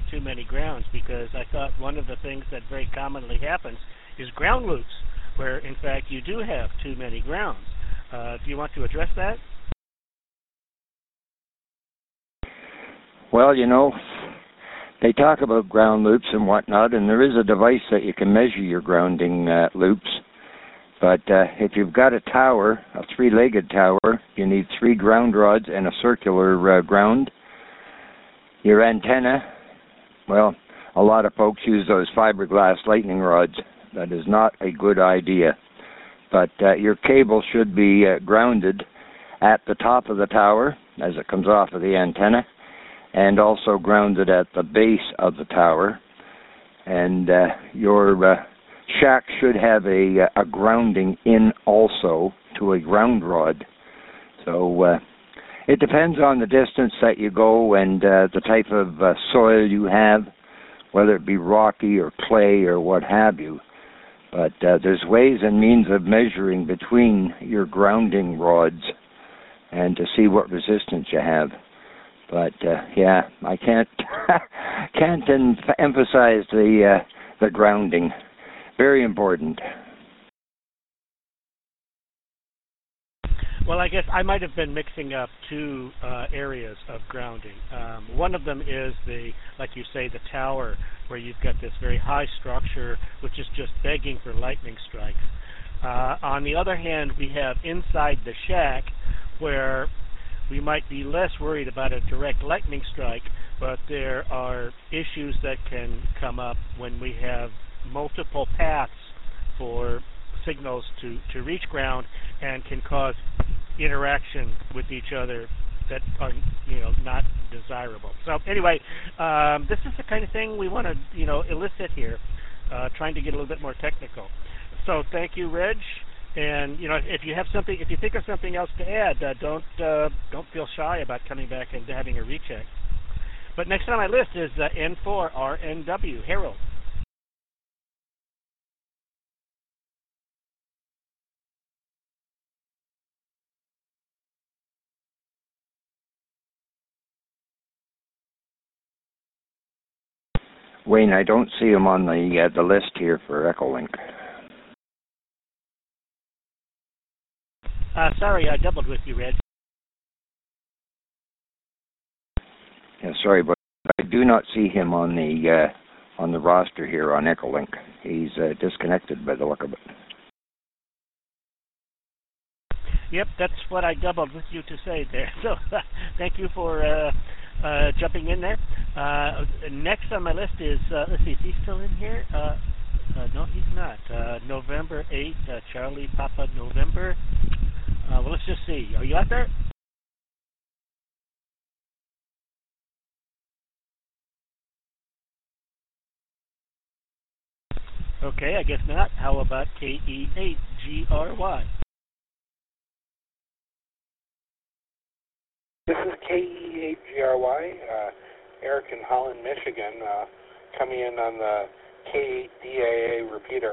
too many grounds, because I thought one of the things that very commonly happens is ground loops, where in fact you do have too many grounds. Do you want to address that? Well, they talk about ground loops and whatnot, and there is a device that you can measure your grounding loops. But if you've got a tower, a three-legged tower, you need 3 ground rods and a circular ground. Your antenna, well, a lot of folks use those fiberglass lightning rods. That is not a good idea. But your cable should be grounded at the top of the tower as it comes off of the antenna, and also grounded at the base of the tower. And your shack should have a grounding in also to a ground rod. So it depends on the distance that you go and the type of soil you have, whether it be rocky or clay or what have you. But there's ways and means of measuring between your grounding rods and to see what resistance you have. But yeah, I can't emphasize the grounding. Very important. Well, I guess I might have been mixing up 2 areas of grounding. One of them is like you say, the tower, where you've got this very high structure which is just begging for lightning strikes. On the other hand, we have inside the shack, where we might be less worried about a direct lightning strike, but there are issues that can come up when we have multiple paths for signals to reach ground, and can cause interaction with each other that are not desirable. So anyway, this is the kind of thing we want to elicit here, trying to get a little bit more technical. So thank you, Reg. And if you think of something else to add, don't feel shy about coming back and having a recheck. But next on my list is N4RNW, Harold. Wayne, I don't see him on the list here for Echolink. Sorry, I doubled with you, Reg. Yeah, sorry, but I do not see him on the roster here on Echolink. He's disconnected by the look of it. Yep, that's what I doubled with you to say there. So thank you for jumping in there. Next on my list is, let's see, is he still in here? No, he's not. November 8th, Charlie Papa November. Well, let's just see. Are you out there? Okay, I guess not. How about KE8GRY? This is KE8GRY, Eric in Holland, Michigan, coming in on the K8DAA repeater.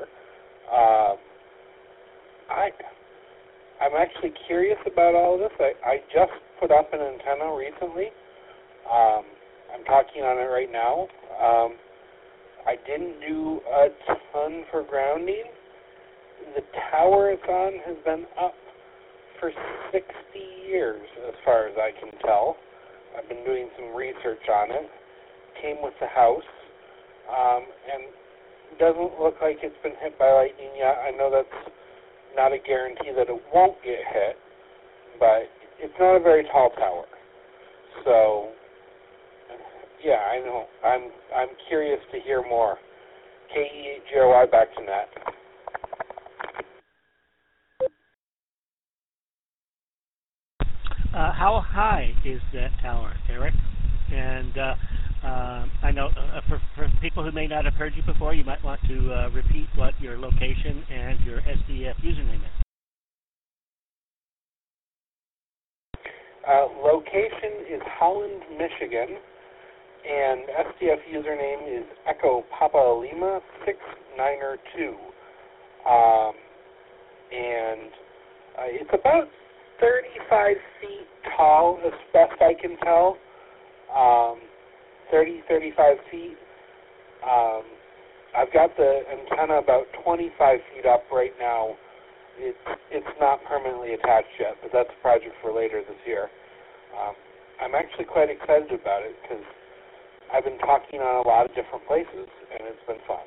I'm actually curious about all of this. I just put up an antenna recently. I'm talking on it right now. I didn't do a ton for grounding. The tower it's on has been up for 60 years, as far as I can tell. I've been doing some research on it. Came with the house, and doesn't look like it's been hit by lightning yet. I know that's not a guarantee that it won't get hit, but it's not a very tall tower. So, yeah, I know. I'm curious to hear more. KE8GRY, back to net. How high is that tower, Eric? And I know for people who may not have heard you before, you might want to repeat what your location and your SDF username is. Location is Holland, Michigan, and SDF username is Echo Papa Lima 69er2. And it's about 35 feet tall, as best I can tell. 30, 35 feet. I've got the antenna about 25 feet up right now. It's not permanently attached yet, but that's a project for later this year. I'm actually quite excited about it because I've been talking on a lot of different places, and it's been fun.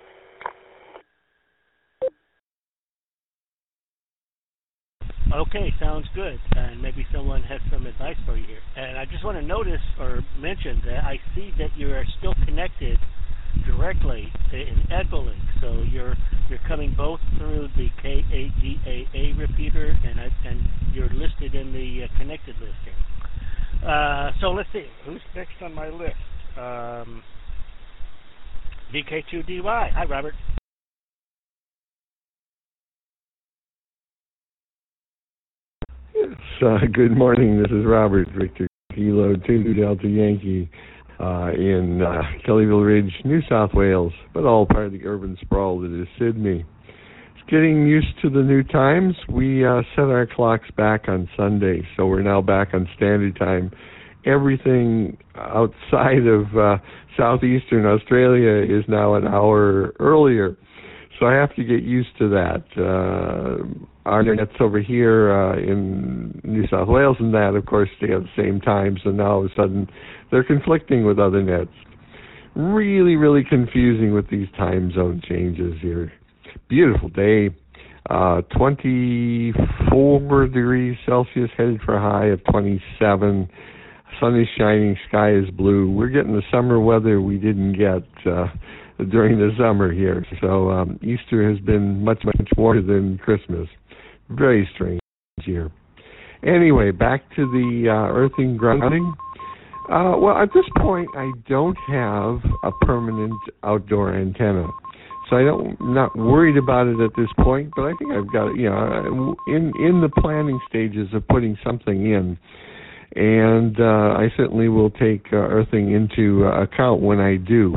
Okay, sounds good. And maybe someone has some advice for you here. And I just want to notice or mention that I see that you are still connected directly in EdboLink. So you're coming both through the KADAA repeater, and you're listed in the connected list here. So let's see. Who's next on my list? VK2DY. Hi, Robert. Good morning. This is Robert Victor Kilo 2 Delta Yankee in Kellyville Ridge, New South Wales, but all part of the urban sprawl that is Sydney. It's getting used to the new times. We set our clocks back on Sunday, so we're now back on standard time. Everything outside of southeastern Australia is now an hour earlier, so I have to get used to that. Our nets over here in New South Wales and that, of course, stay at the same time, so now all of a sudden they're conflicting with other nets. Really, really confusing with these time zone changes here. Beautiful day, 24 degrees Celsius, headed for a high of 27. Sun is shining, sky is blue. We're getting the summer weather we didn't get during the summer here. So Easter has been much, much warmer than Christmas. Very strange here. Anyway, back to the earthing grounding. Well, at this point, I don't have a permanent outdoor antenna. So I'm not worried about it at this point, but I think I've got, in the planning stages of putting something in. And I certainly will take earthing into account when I do.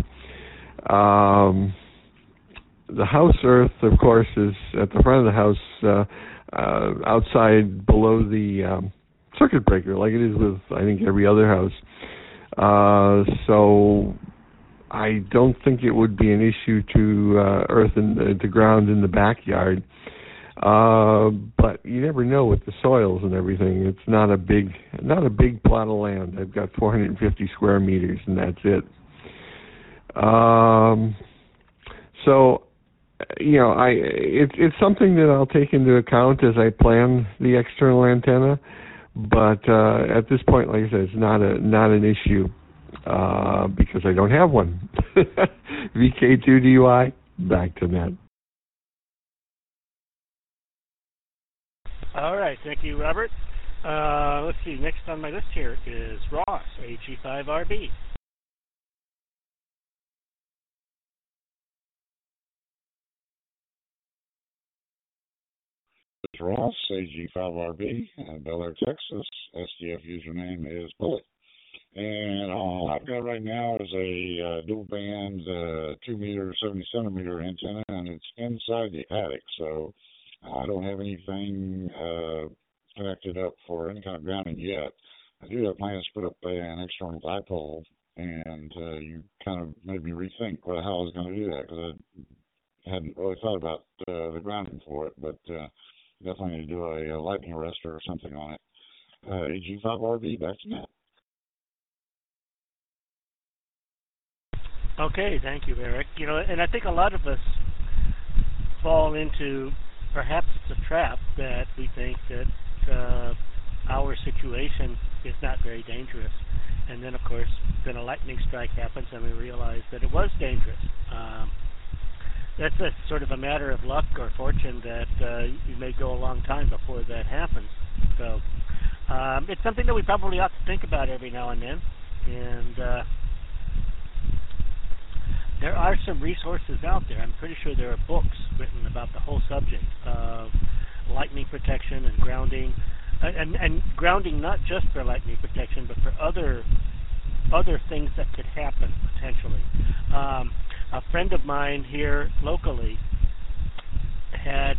The house earth, of course, is at the front of the house, outside below the circuit breaker, like it is with, I think, every other house. So I don't think it would be an issue to earth the ground in the backyard. But you never know with the soils and everything. It's not a big plot of land. I've got 450 square meters, and that's it. So, it's something that I'll take into account as I plan the external antenna. But at this point, like I said, it's not an issue because I don't have one. VK2DY, back to net. All right, thank you, Robert. Let's see, next on my list here is Ross, AG5RB. It's Ross, AG5RB, Bel Air, Texas. SDF username is Bullet. And all I've got right now is a dual band 2 meter, 70 centimeter antenna, and it's inside the attic. So I don't have anything connected up for any kind of grounding yet. I do have plans to put up an external dipole, and you kind of made me rethink how I was going to do that, because I hadn't really thought about the grounding for it, but definitely need to do a lightning arrestor or something on it. AG5RB, back to net. Okay, thank you, Eric. And I think a lot of us fall into, perhaps it's a trap, that we think that our situation is not very dangerous. And then, of course, then a lightning strike happens and we realize that it was dangerous. That's a sort of a matter of luck or fortune that you may go a long time before that happens. So it's something that we probably ought to think about every now and then. And there are some resources out there. I'm pretty sure there are books written about the whole subject of lightning protection and grounding, and grounding not just for lightning protection, but for other things that could happen potentially. A friend of mine here locally had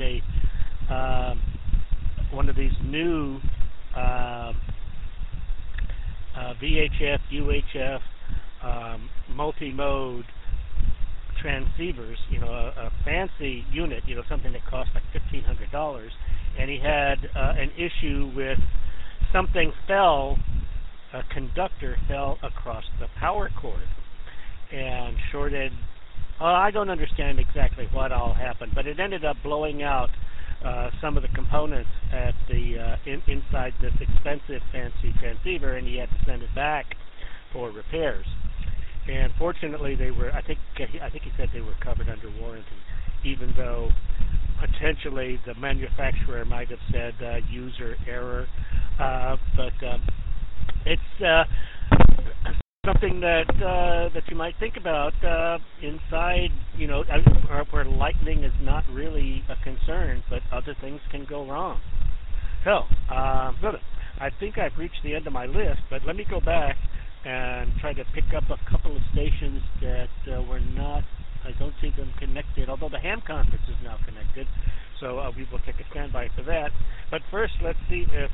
one of these new VHF, UHF multi-mode transceivers, a fancy unit, something that cost like $1,500, and he had an issue with something fell, a conductor fell across the power cord and shorted. I don't understand exactly what all happened, but it ended up blowing out some of the components at the inside this expensive fancy transceiver, and he had to send it back for repairs. And fortunately, they were. I think he said they were covered under warranty, even though potentially the manufacturer might have said user error. But it's something that you might think about inside. Where lightning is not really a concern, but other things can go wrong. So, I think I've reached the end of my list, but let me go back and try to pick up a couple of stations that were not, I don't see them connected, although the ham conference is now connected, so we will take a standby for that. But first, let's see if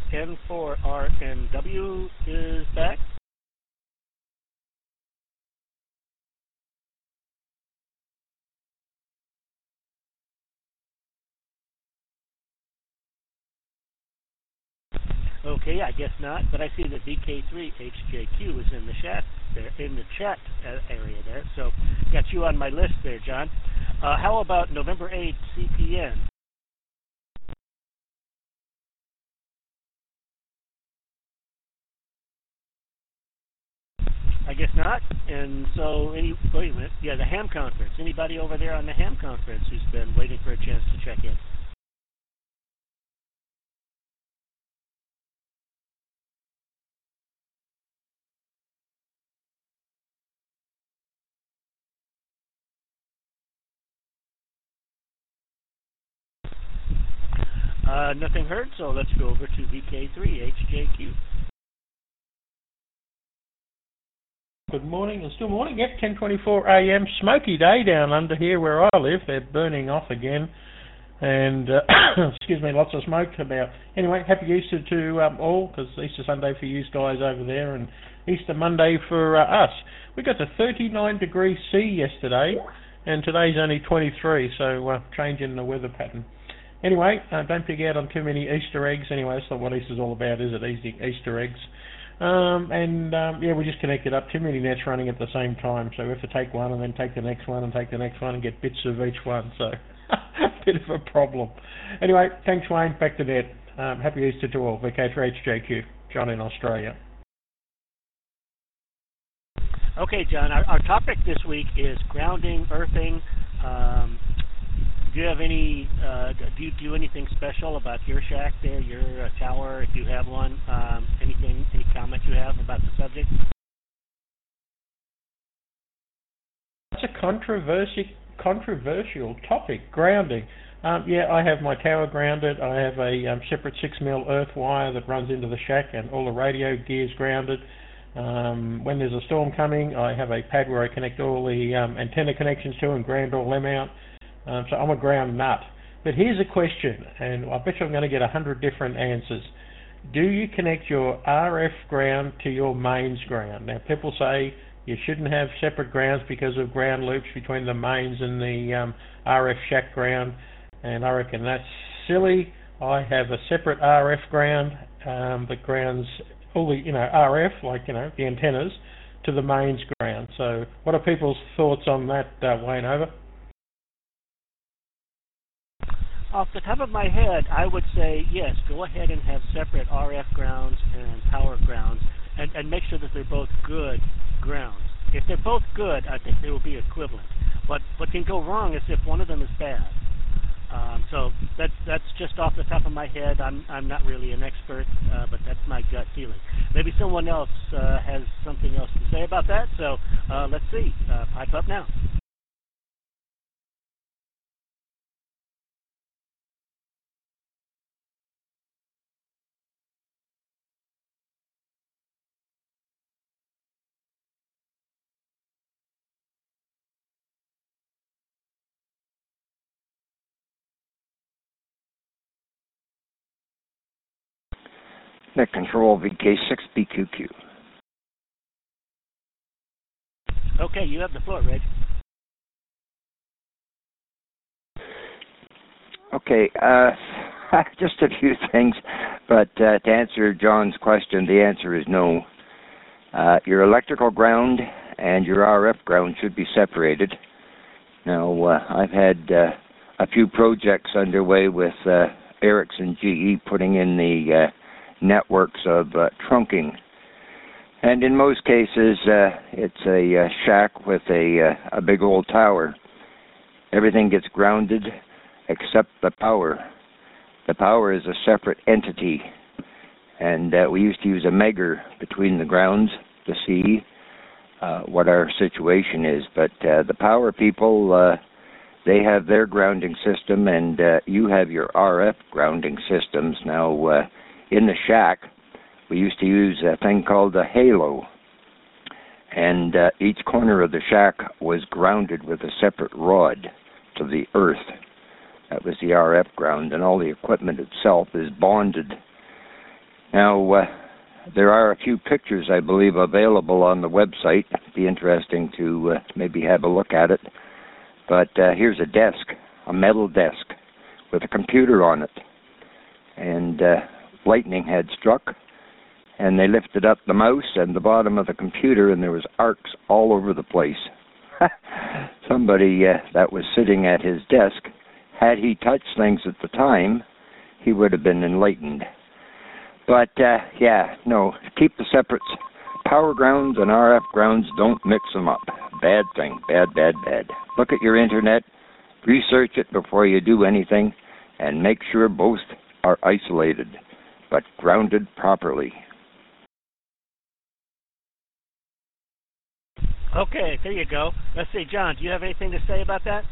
N4RNW is back. Okay, I guess not, but I see that VK3HJQ is in the chat area there, so got you on my list there, John. How about November 8th CPN? I guess not, and so wait a minute, yeah, the ham conference. Anybody over there on the ham conference who's been waiting for a chance to check in? Nothing heard, so let's go over to VK3HJQ. Good morning, and still morning. Yep, 10:24 a.m. Smoky day down under here where I live. They're burning off again, and excuse me, lots of smoke about. Anyway, happy Easter to all, because Easter Sunday for you guys over there, and Easter Monday for us. We got to 39 degrees C yesterday, and today's only 23, so change in the weather pattern. Anyway, don't forget on too many Easter eggs. Anyway, that's not what Easter's all about, is it? Easter eggs. Yeah, we just connected up too many nets running at the same time, so we have to take one and then take the next one and take the next one and get bits of each one, so a bit of a problem. Anyway, thanks Wayne, back to net. Happy Easter to all. VK3HJQ, John in Australia. Okay, John, our topic this week is grounding, earthing. Do you have any? Do you do anything special about your shack there, your tower, if you have one? Any comment you have about the subject? That's a controversial topic, grounding. Yeah, I have my tower grounded. I have a separate 6mm earth wire that runs into the shack, and all the radio gear's grounded. When there's a storm coming, I have a pad where I connect all the antenna connections to and ground all them out. So I'm a ground nut. But here's a question, and I bet you I'm going to get 100 different answers. Do you connect your RF ground to your mains ground? Now, people say you shouldn't have separate grounds because of ground loops between the mains and the RF shack ground, and I reckon that's silly. I have a separate RF ground that grounds all the RF, like the antennas, to the mains ground. So what are people's thoughts on that, Wayne? Over. Off the top of my head, I would say yes, go ahead and have separate RF grounds and power grounds, and make sure that they're both good grounds. If they're both good, I think they will be equivalent. What can go wrong is if one of them is bad. So that's just off the top of my head. I'm not really an expert, but that's my gut feeling. Maybe someone else has something else to say about that. So let's see. Pipe up now. Net control VK6BQQ. Okay, you have the floor, Reg. Okay, just a few things, but to answer John's question, the answer is no. Your electrical ground and your RF ground should be separated. Now, I've had a few projects underway with Ericsson GE putting in the networks of trunking. And in most cases, it's a shack with a big old tower. Everything gets grounded except the power. The power is a separate entity. And we used to use a megger between the grounds to see what our situation is. But the power people, they have their grounding system, and you have your RF grounding systems. Now, in the shack, we used to use a thing called a halo. And each corner of the shack was grounded with a separate rod to the earth. That was the RF ground, and all the equipment itself is bonded. Now, there are a few pictures, I believe, available on the website. It'd be interesting to maybe have a look at it. But here's a desk, a metal desk, with a computer on it. And lightning had struck, and they lifted up the mouse and the bottom of the computer, and there was arcs all over the place. Somebody that was sitting at his desk, had he touched things at the time, he would have been enlightened. But, no, keep the separates. Power grounds and RF grounds, don't mix them up. Bad thing, bad. Look at your internet, research it before you do anything, and make sure both are isolated, but grounded properly. Okay, there you go. Let's see, John, do you have anything to say about that?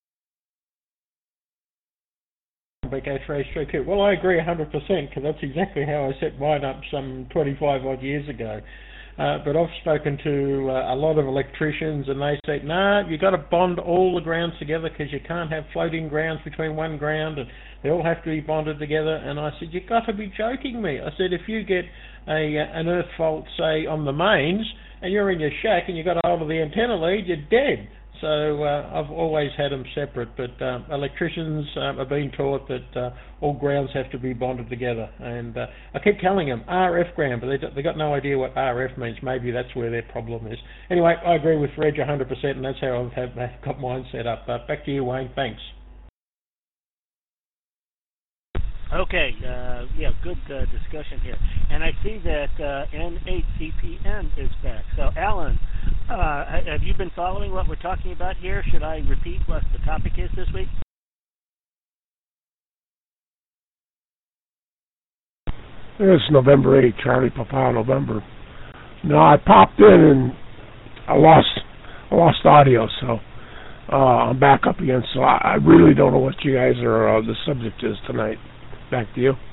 Well, I agree 100% because that's exactly how I set mine up some 25 odd years ago. But I've spoken to a lot of electricians, and they say, nah, you've got to bond all the grounds together because you can't have floating grounds between one ground, and they all have to be bonded together. And I said, you've got to be joking me. I said, if you get an earth fault, say, on the mains, and you're in your shack and you've got a hold of the antenna lead, you're dead. So I've always had them separate, but electricians are being taught that all grounds have to be bonded together. And I keep telling them RF ground, but they got no idea what RF means. Maybe that's where their problem is. Anyway, I agree with Reg 100%, and that's how I've got mine set up. Back to you, Wayne. Thanks. Okay, good discussion here. And I see that N8CPN is back. So, Alan, have you been following what we're talking about here? Should I repeat what the topic is this week? It's November 8th, Charlie Papa, November. No, I popped in and I lost audio, so I'm back up again. So I really don't know what you guys are, the subject is tonight. Back to you.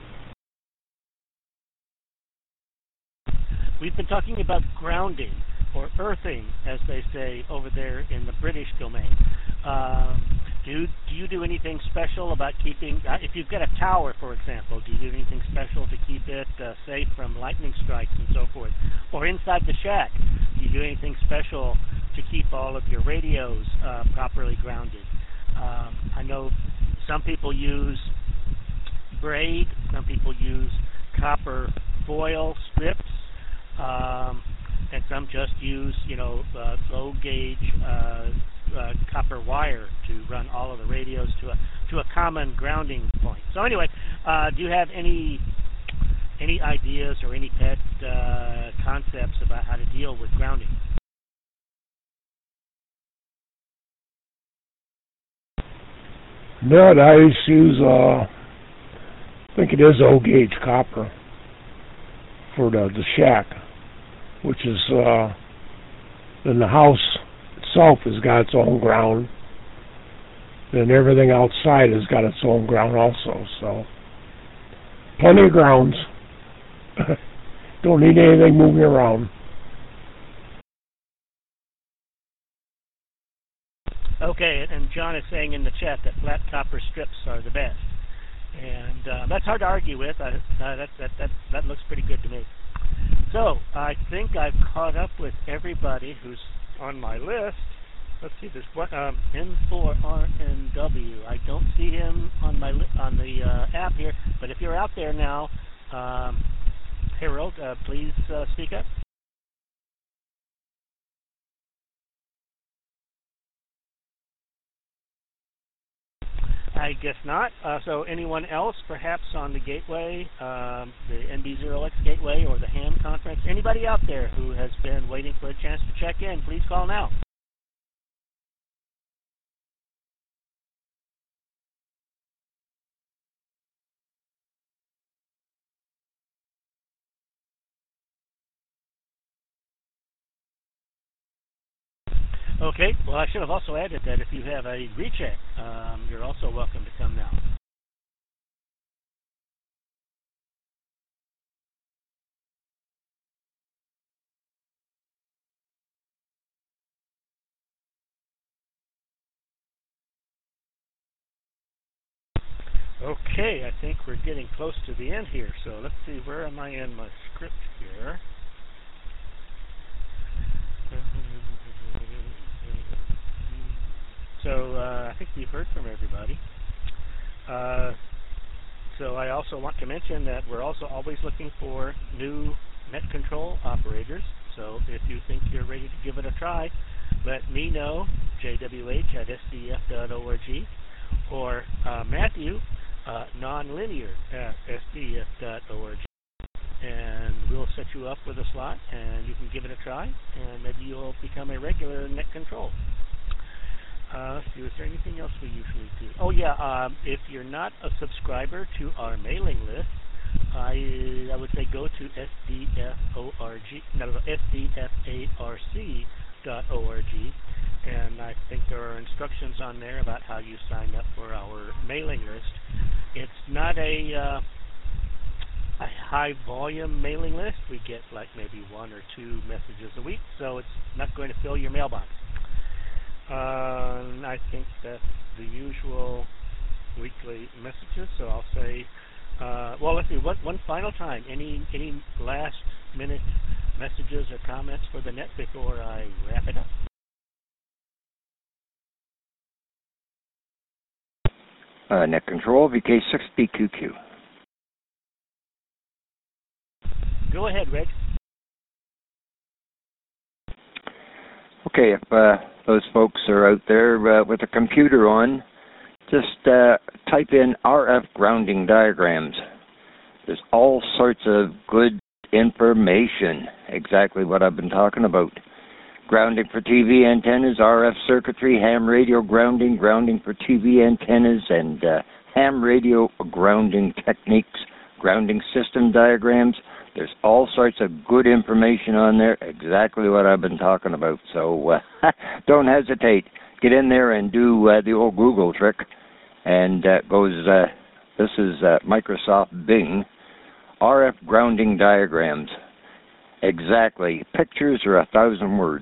We've been talking about grounding, or earthing, as they say over there in the British domain. Do you do anything special about keeping, if you've got a tower, for example, do you do anything special to keep it safe from lightning strikes and so forth? Or inside the shack, do you do anything special to keep all of your radios properly grounded? I know some people use braid, some people use copper foil strips, and some just use, low gauge copper wire to run all of the radios to a common grounding point. So anyway, do you have any ideas or any pet concepts about how to deal with grounding? No, I used to use I think it is O-gauge copper for the shack, which is then the house itself has got its own ground. Then everything outside has got its own ground also. So plenty of grounds. Don't need anything moving around. Okay, and John is saying in the chat that flat copper strips are the best. And that's hard to argue with. That looks pretty good to me. So I think I've caught up with everybody who's on my list. Let's see, there's what N4RNW. I don't see him on my on the app here, but if you're out there now, Harold, please speak up. I guess not. So anyone else, perhaps on the gateway, the NB0X gateway or the HAM conference, anybody out there who has been waiting for a chance to check in, please call now. Okay, well, I should have also added that if you have a recheck, you're also welcome to come now. Okay, I think we're getting close to the end here, so let's see, where am I in my script here? So I think we've heard from everybody. So I also want to mention that we're also always looking for new net control operators. So if you think you're ready to give it a try, let me know, jwh@sdf.org, or Matthew, nonlinear@sdf.org. And we'll set you up with a slot, and you can give it a try, and maybe you'll become a regular net control. Let's see, is there anything else we usually do? Oh yeah, if you're not a subscriber to our mailing list, I would say go to sdfarc.org, and I think there are instructions on there about how you sign up for our mailing list. It's not a high volume mailing list. We get like maybe 1 or 2 messages a week, so it's not going to fill your mailbox. I think that's the usual weekly messages, so I'll say, well, let's see, one final time, any last minute messages or comments for the net before I wrap it up? Net control, VK6BQQ. Go ahead, Reg. Okay, if those folks are out there with a computer on, just type in RF grounding diagrams. There's all sorts of good information, exactly what I've been talking about. Grounding for TV antennas, RF circuitry, ham radio grounding, grounding for TV antennas, and ham radio grounding techniques, grounding system diagrams. There's all sorts of good information on there, exactly what I've been talking about. So don't hesitate. Get in there and do the old Google trick. And this is Microsoft Bing, RF grounding diagrams. Exactly. Pictures are 1,000 words.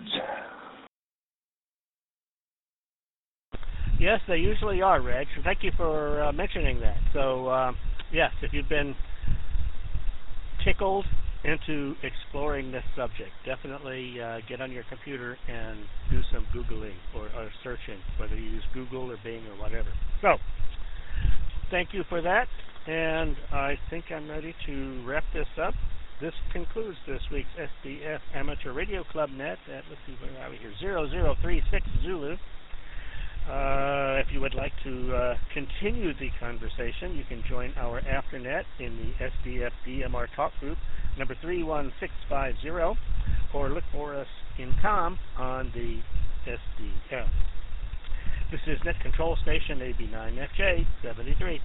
Yes, they usually are, Reg. Thank you for mentioning that. So, yes, if you've been tickled into exploring this subject, definitely get on your computer and do some Googling or searching, whether you use Google or Bing or whatever. So, thank you for that, and I think I'm ready to wrap this up. This concludes this week's SDF Amateur Radio Club Net at, let's see, where are we here, 0036 Zulu. If you would like to continue the conversation, you can join our AfterNet in the SDF DMR Talk Group, number 31650, or look for us in COM on the SDF. This is Net Control Station AB9FJ73.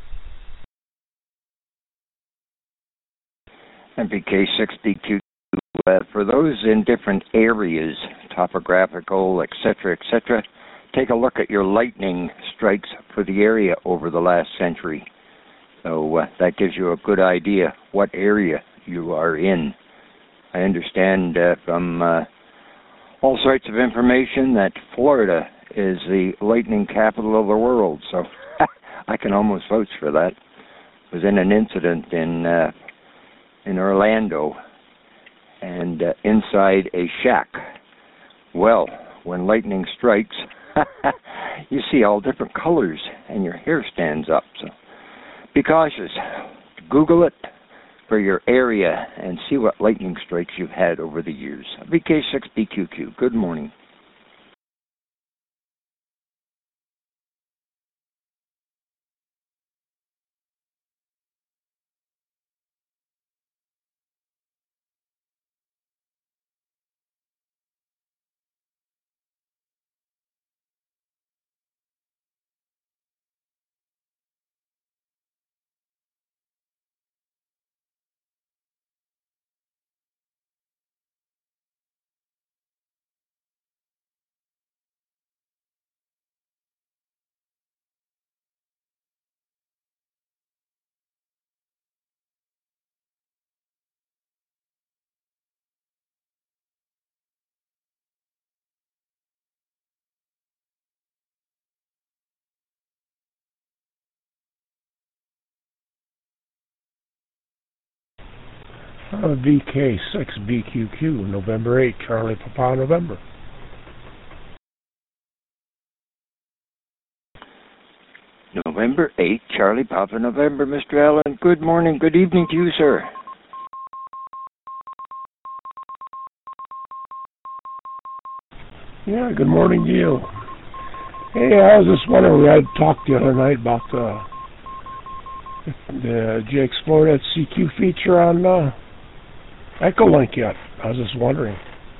MPK6DQ. For those in different areas, topographical, etc., take a look at your lightning strikes for the area over the last century. So that gives you a good idea what area you are in. I understand from all sorts of information that Florida is the lightning capital of the world, so I can almost vouch for that. I was in an incident in Orlando, and inside a shack. Well, when lightning strikes, you see all different colors and your hair stands up. So be cautious. Google it for your area and see what lightning strikes you've had over the years. VK6BQQ, good morning. VK6BQQ, November 8, Charlie Papa, November. November 8, Charlie Papa, November, Mr. Allen. Good morning, good evening to you, sir. Yeah, good morning to you. Hey, I was just wondering, we had talked the other night about did you explore that CQ feature on Echolink yet? I was just wondering.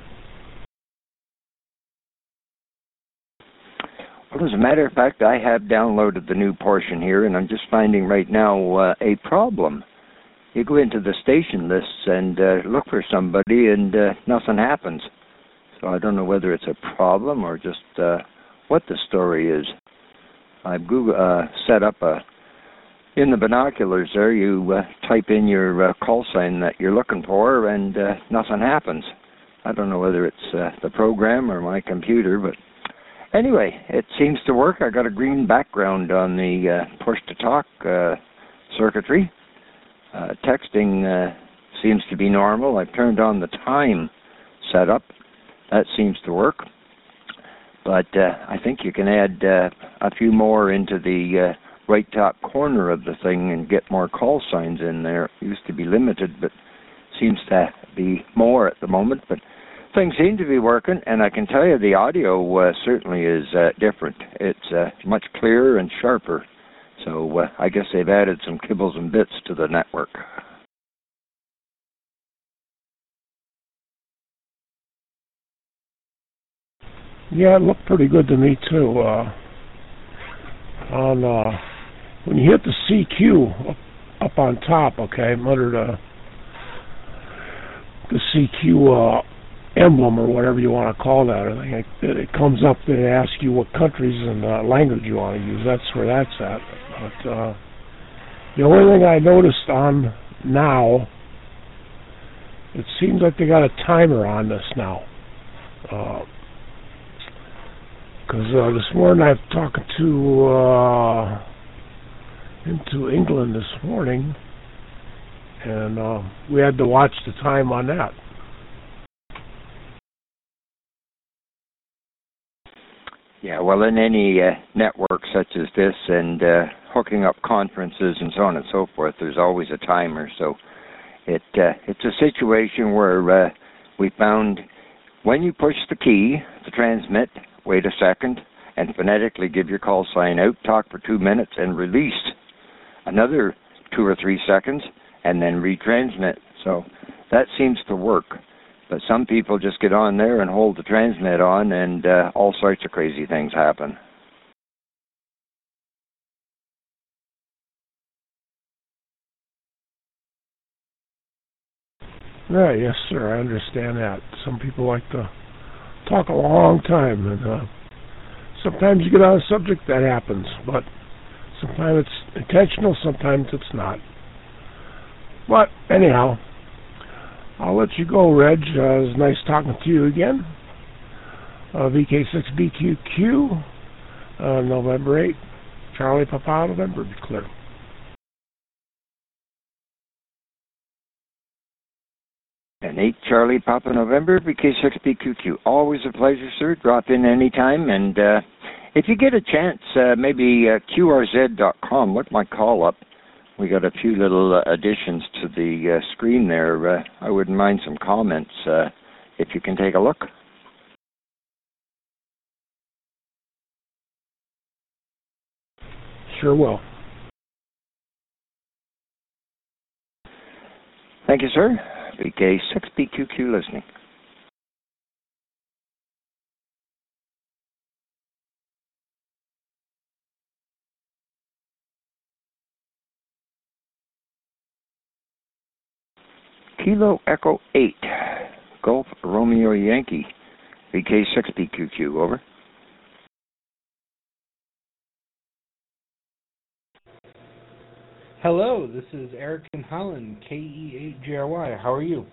Well, as a matter of fact, I have downloaded the new portion here, and I'm just finding right now a problem. You go into the station lists and look for somebody, and nothing happens. So I don't know whether it's a problem or just what the story is. I've set up in the binoculars there, you type in your call sign that you're looking for, and nothing happens. I don't know whether it's the program or my computer, but anyway, it seems to work. I got a green background on the push-to-talk circuitry. Texting seems to be normal. I've turned on the time setup. That seems to work. But I think you can add a few more into the right top corner of the thing and get more call signs in there. It used to be limited, but seems to be more at the moment. But things seem to be working, and I can tell you the audio certainly is different. It's much clearer and sharper. So I guess they've added some kibbles and bits to the network. Yeah, it looked pretty good to me too. When you hit the CQ up on top, okay, under the CQ emblem or whatever you want to call that, I think it comes up and it asks you what countries and language you want to use. That's where that's at. But the only thing I noticed on now, it seems like they got a timer on this now. Because this morning I was talking into England this morning, and we had to watch the time on that. Yeah, well, in any network such as this and hooking up conferences and so on and so forth, there's always a timer. So it's a situation where we found when you push the key to transmit, wait a second, and phonetically give your call sign out, talk for 2 minutes, and release another 2 or 3 seconds, and then retransmit. So that seems to work. But some people just get on there and hold the transmit on, and all sorts of crazy things happen. Yeah, yes, sir. I understand that. Some people like to talk a long time, and sometimes you get on a subject, that happens. But sometimes it's intentional, sometimes it's not. But anyhow, I'll let you go, Reg. It was nice talking to you again. VK6BQQ, November 8, Charlie Papa, November, be clear. And 8 Charlie Papa November, VK6BQQ. Always a pleasure, sir. Drop in anytime. And if you get a chance, maybe QRZ.com, look my call up. We got a few little additions to the screen there. I wouldn't mind some comments if you can take a look. Sure will. Thank you, sir. VK6BQQ listening. Kilo Echo 8, Golf Romeo Yankee, VK6BQQ, over. Hello, this is Eric in Holland, KE8GRY. How are you?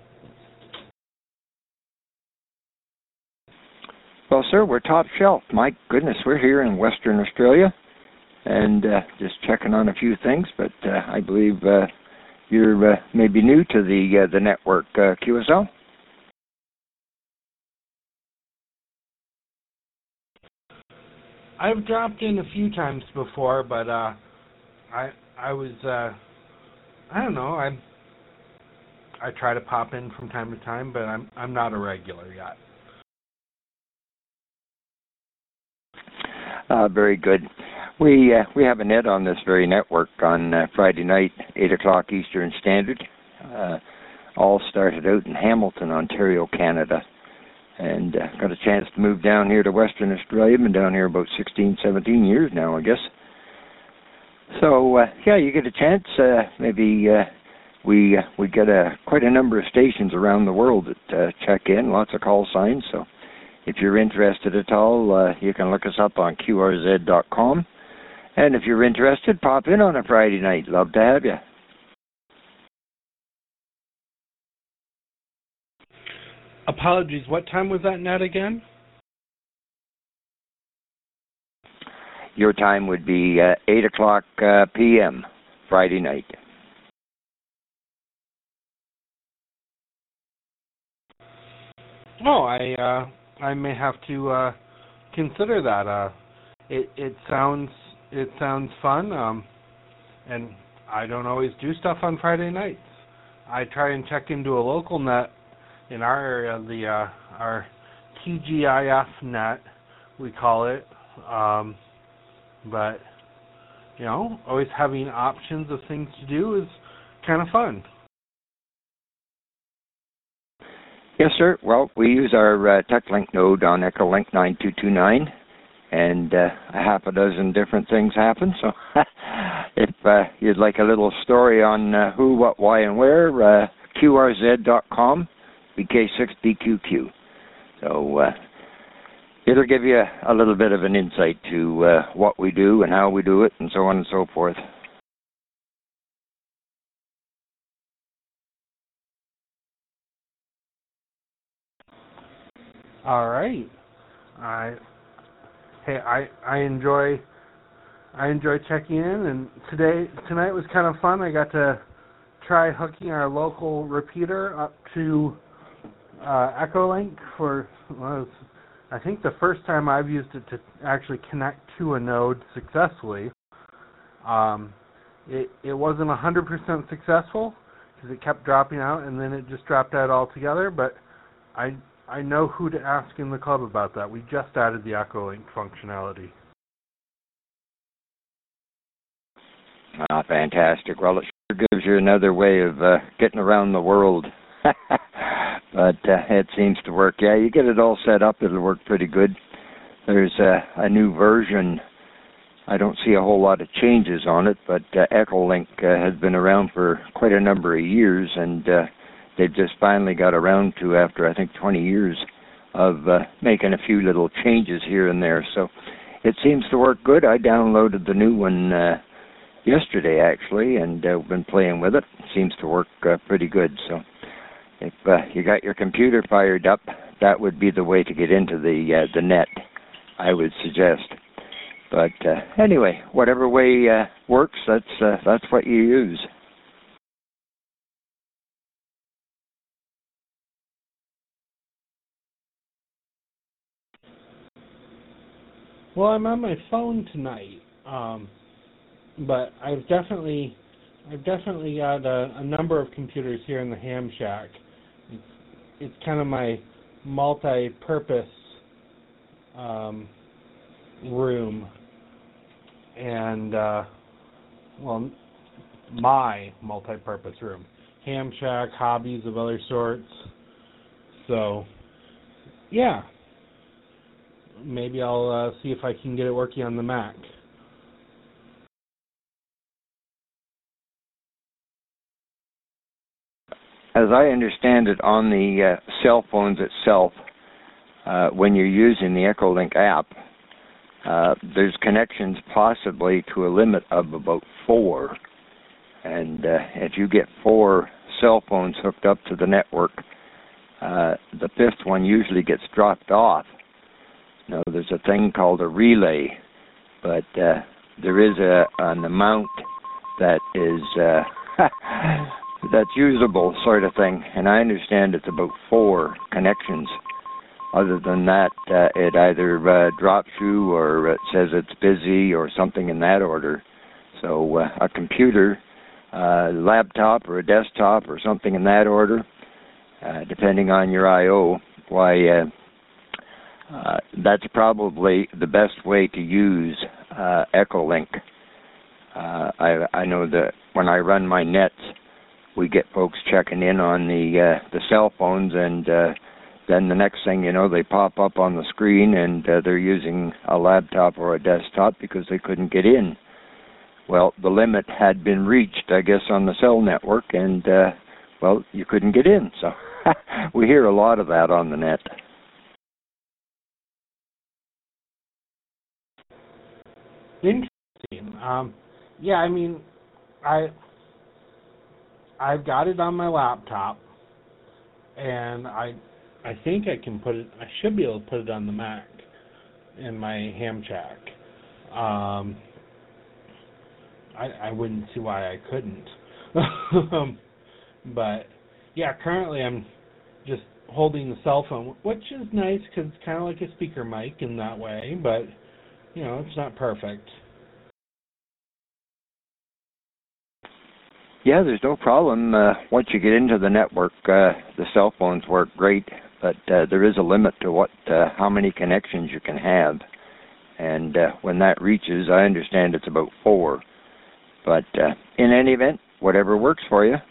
Well, sir, we're top shelf. My goodness, we're here in Western Australia and just checking on a few things, but I believe you're maybe new to the network, QSL? I've dropped in a few times before, but I was I don't know, I try to pop in from time to time, but I'm not a regular yet. Very good. We have a net on this very network on Friday night, 8 o'clock Eastern Standard. All started out in Hamilton, Ontario, Canada. And got a chance to move down here to Western Australia. Been down here about 16, 17 years now, I guess. So, yeah, you get a chance. Maybe we get quite a number of stations around the world that check in, lots of call signs. So if you're interested at all, you can look us up on QRZ.com. And if you're interested, pop in on a Friday night. Love to have you. Apologies, what time was that net again? Your time would be 8 o'clock p.m. Friday night. Oh, I may have to consider that. It sounds fun. And I don't always do stuff on Friday nights. I try and check into a local net in our area, our TGIF net, we call it. But, you know, always having options of things to do is kind of fun. Yes, sir. Well, we use our TechLink node on Echolink 9229, and a half a dozen different things happen. So if you'd like a little story on who, what, why, and where, QRZ.com, VK6BQQ. So it'll give you a little bit of an insight to what we do and how we do it and so on and so forth. All right. I enjoy checking in, and tonight was kind of fun. I got to try hooking our local repeater up to Echolink for, well, I think the first time I've used it to actually connect to a node successfully. It wasn't 100% successful because it kept dropping out, and then it just dropped out altogether. But I know who to ask in the club about that. We just added the Echolink functionality. Fantastic. Well, it sure gives you another way of getting around the world. But it seems to work. Yeah, you get it all set up, it'll work pretty good. There's a new version. I don't see a whole lot of changes on it, but Echolink has been around for quite a number of years, and they've just finally got around to, after I think 20 years, of making a few little changes here and there. So it seems to work good. I downloaded the new one yesterday, actually, and been playing with it. It seems to work pretty good. So if you got your computer fired up, that would be the way to get into the net, I would suggest. But anyway, whatever way works, that's what you use. Well, I'm on my phone tonight, but I've definitely got a number of computers here in the ham shack. It's kind of my multi-purpose room, and my multi-purpose room. Ham shack, hobbies of other sorts. So, yeah. Maybe I'll see if I can get it working on the Mac. As I understand it, on the cell phones itself, when you're using the Echolink app, there's connections possibly to a limit of about 4. And if you get 4 cell phones hooked up to the network, the 5th one usually gets dropped off. Now, there's a thing called a relay, but there is an amount that is that's usable sort of thing, and I understand it's about 4 connections. Other than that, it either drops you or it says it's busy or something in that order. So a computer, laptop or a desktop or something in that order, depending on your I/O, that's probably the best way to use Echolink. I know that when I run my nets, we get folks checking in on the cell phones, and then the next thing you know, they pop up on the screen, and they're using a laptop or a desktop because they couldn't get in. Well, the limit had been reached, I guess, on the cell network, and, well, you couldn't get in. So we hear a lot of that on the net. Interesting. Yeah, I mean, I've got it on my laptop, and I think I can put it. I should be able to put it on the Mac in my ham shack. I wouldn't see why I couldn't. But yeah, currently I'm just holding the cell phone, which is nice because it's kind of like a speaker mic in that way, but you know, it's not perfect. Yeah, there's no problem. Once you get into the network, the cell phones work great, but there is a limit to how many connections you can have. And when that reaches, I understand it's about 4. But in any event, whatever works for you.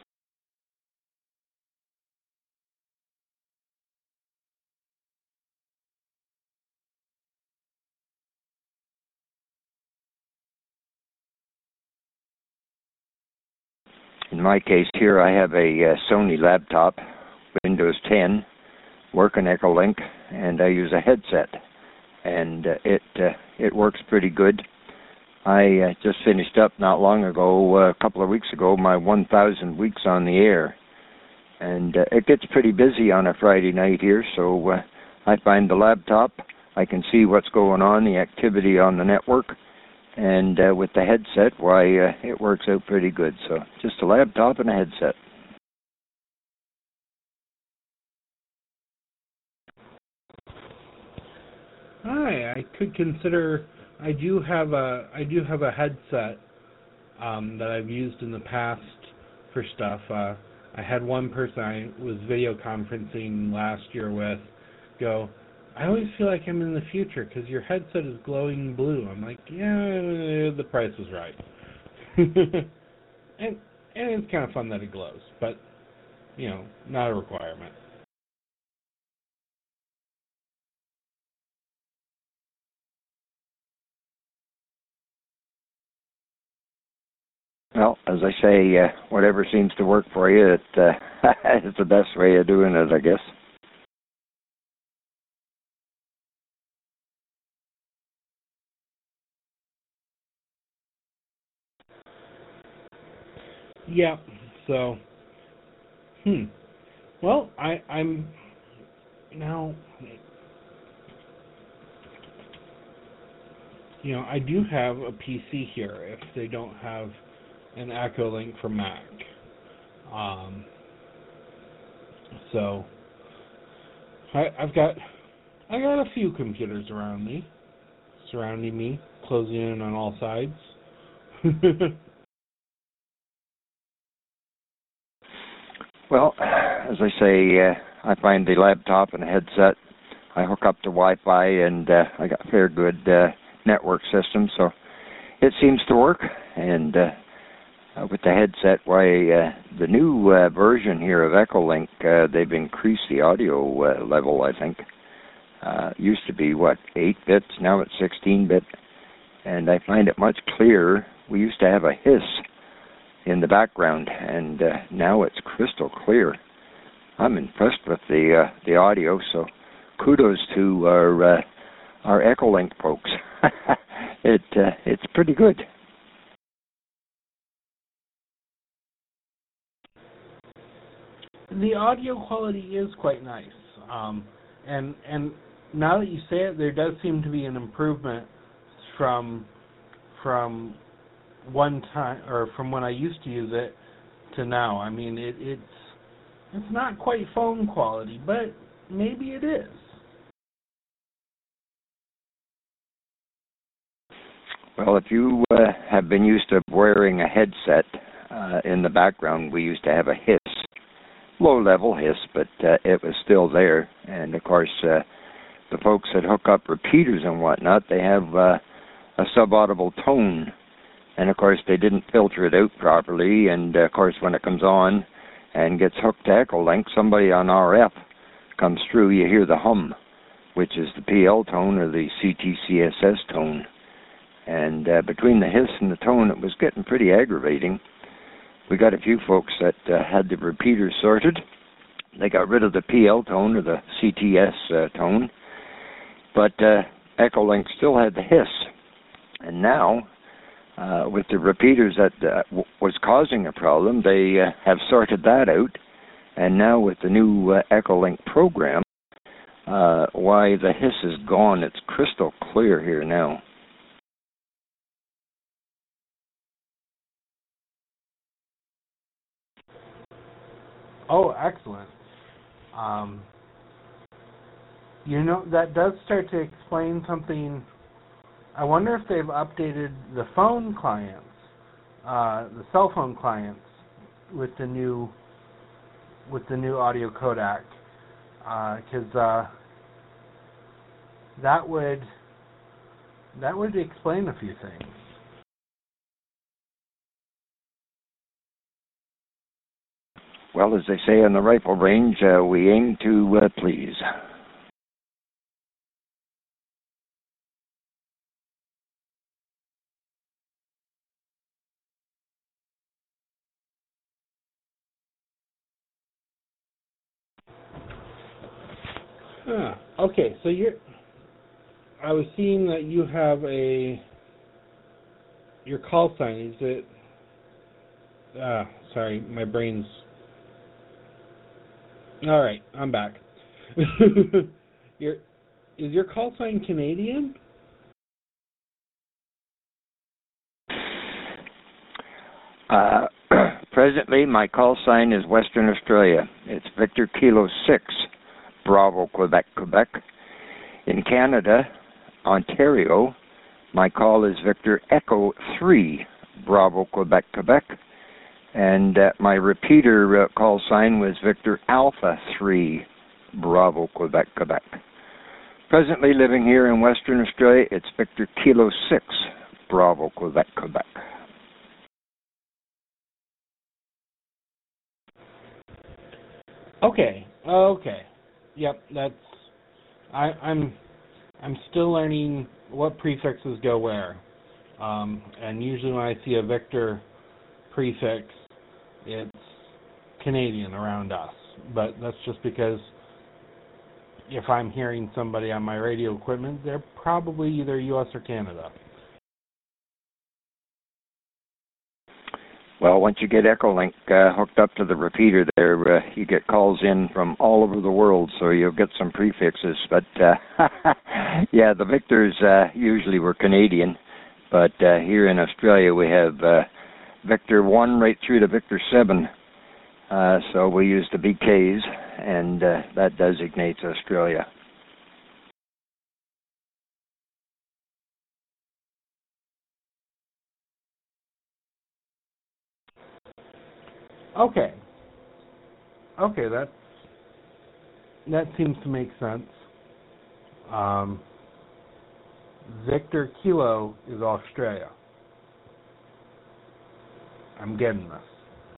In my case here, I have a Sony laptop, Windows 10, working Echolink, and I use a headset. And it works pretty good. I just finished up not long ago, a couple of weeks ago, my 1,000 weeks on the air. And it gets pretty busy on a Friday night here, so I find the laptop, I can see what's going on, the activity on the network, and with the headset, it works out pretty good. So just a laptop and a headset. I could consider. I do have a headset that I've used in the past for stuff. I had one person I was video conferencing last year with go, I always feel like I'm in the future because your headset is glowing blue. I'm like, yeah, the price was right. and it's kind of fun that it glows, but, you know, not a requirement. Well, as I say, whatever seems to work for you, it's the best way of doing it, I guess. Yeah, so, well, I'm now, you know, I do have a PC here if they don't have an Echolink for Mac. So I got a few computers around me. surrounding me, closing in on all sides. Well, as I say, I find the laptop and the headset. I hook up to Wi-Fi, and I got a fair good network system, so it seems to work. And with the headset, the new version here of Echolink, they've increased the audio level, I think. Used to be, 8 bits, now it's 16 bit, and I find it much clearer. We used to have a hiss in the background, and now it's crystal clear. I'm impressed with the audio, so kudos to our Echolink folks. It's pretty good. The audio quality is quite nice, and now that you say it, there does seem to be an improvement from one time, or from when I used to use it to now. I mean, it's not quite phone quality, but maybe it is. Well, if you have been used to wearing a headset in the background, we used to have a hiss, low-level hiss, but it was still there. And, of course, the folks that hook up repeaters and whatnot, they have a subaudible tone. And, of course, they didn't filter it out properly. And, of course, when it comes on and gets hooked to Echolink, somebody on RF comes through, you hear the hum, which is the PL tone or the CTCSS tone. And between the hiss and the tone, it was getting pretty aggravating. We got a few folks that had the repeaters sorted. They got rid of the PL tone or the CTS tone. But Echolink still had the hiss. And now, with the repeaters that was causing a problem, they have sorted that out. And now with the new Echolink program, the hiss is gone. It's crystal clear here now. Oh, excellent. That does start to explain something. I wonder if they've updated the phone clients, the cell phone clients, with the new audio codec, because that would explain a few things. Well, as they say on the rifle range, we aim to please. Okay, so I was seeing that you have your call sign. Is it? Sorry, my brain's. All right, I'm back. Is your call sign Canadian? Presently, my call sign is Western Australia. It's Victor Kilo 6, Bravo, Quebec, Quebec. In Canada, Ontario, my call is Victor Echo 3, Bravo, Quebec, Quebec. And my repeater call sign was Victor Alpha 3, Bravo, Quebec, Quebec. Presently living here in Western Australia, it's Victor Kilo 6, Bravo, Quebec, Quebec. Okay. Yep, I'm still learning what prefixes go where. And usually when I see a Victor prefix, it's Canadian around us. But that's just because if I'm hearing somebody on my radio equipment, they're probably either US or Canada. Well, once you get Echolink hooked up to the repeater there, you get calls in from all over the world, so you'll get some prefixes. But, yeah, the Victors usually were Canadian, but here in Australia we have Victor 1 right through to Victor 7, so we use the BKs, and that designates Australia. Okay. Okay, that seems to make sense. Victor Kilo is Australia. I'm getting this.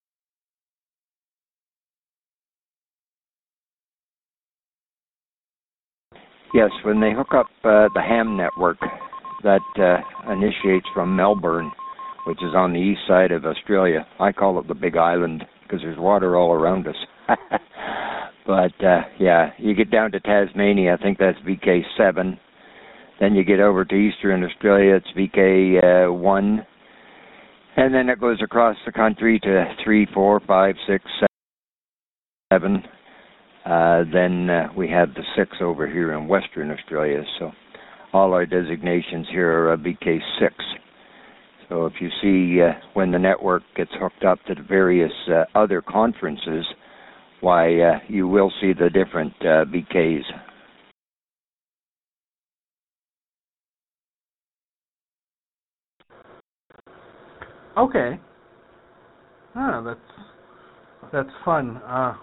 Yes, when they hook up the ham network that initiates from Melbourne, which is on the east side of Australia. I call it the Big Island because there's water all around us. But, yeah, you get down to Tasmania, I think that's VK7. Then you get over to Eastern Australia, it's VK1. And then it goes across the country to 3, 4, 5, 6, 7. Then we have the 6 over here in Western Australia. So all our designations here are VK6. So if you see when the network gets hooked up to the various other conferences, why you will see the different VKs. Okay. That's fun.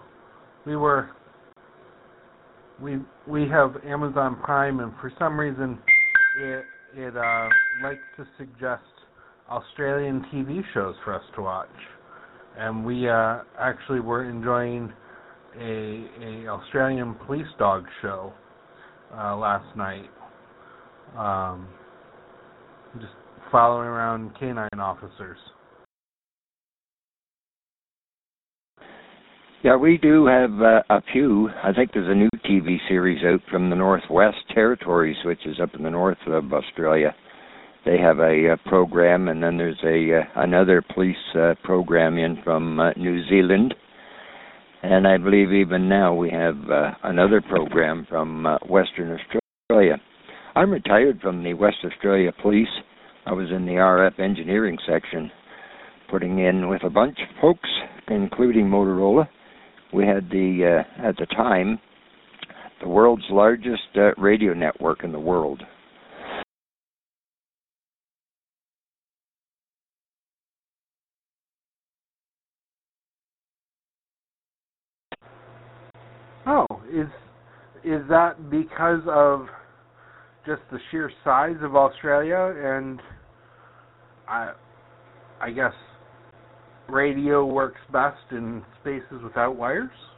We have Amazon Prime, and for some reason it likes to suggest Australian TV shows for us to watch, and we actually were enjoying a Australian police dog show last night, just following around canine officers. Yeah, we do have a few. I think there's a new TV series out from the Northwest Territories, which is up in the north of Australia. They have a program, and then there's another police program in from New Zealand. And I believe even now we have another program from Western Australia. I'm retired from the West Australia Police. I was in the RF engineering section, putting in with a bunch of folks, including Motorola. We had at the time, the world's largest radio network in the world. Oh, is that because of just the sheer size of Australia, and I guess radio works best in spaces without wires?